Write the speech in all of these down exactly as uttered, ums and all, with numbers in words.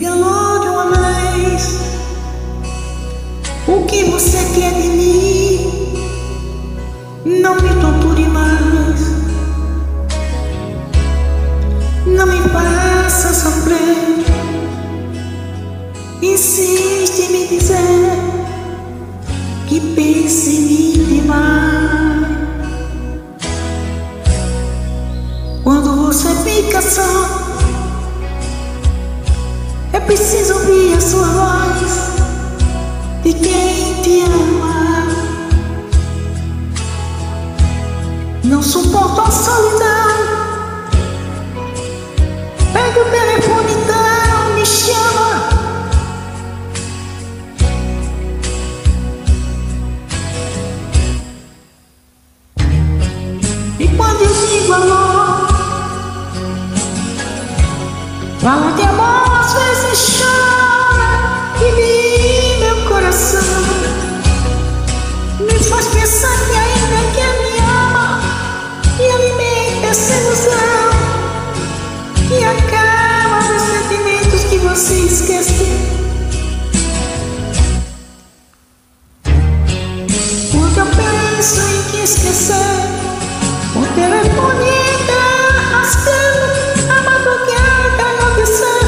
diga logo de uma vez o que você quer de mim. Não me torture mais, não me faça sofrer. Insiste em me dizer que pense em mim demais. Quando você fica só, é preciso ouvir a sua voz de quem te ama. Não suporto a solidão. Pega o telefone então, me chama. E quando eu digo amor, fala de amor, às vezes chora e me meu coração me faz pensar que ainda quer me ama e alimenta essa ilusão que acaba dos sentimentos que você esqueceu. Quando eu penso em que esquecer, o telefone entra rasgando a madrugada enlouquecer.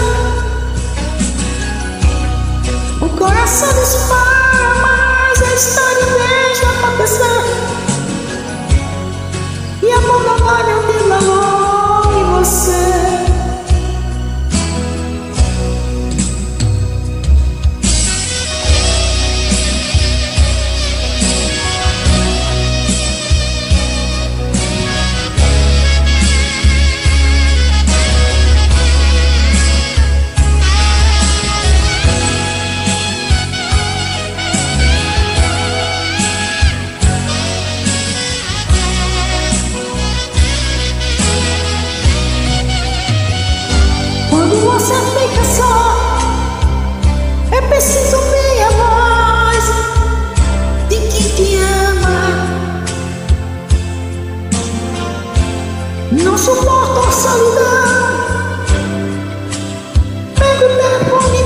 O coração dispara, mas a história deixa acontecer. E a mão não olha o teu amor em você. Você fica só, é preciso ouvir a voz de quem te ama. Não suporto a solidão. Pega o telefone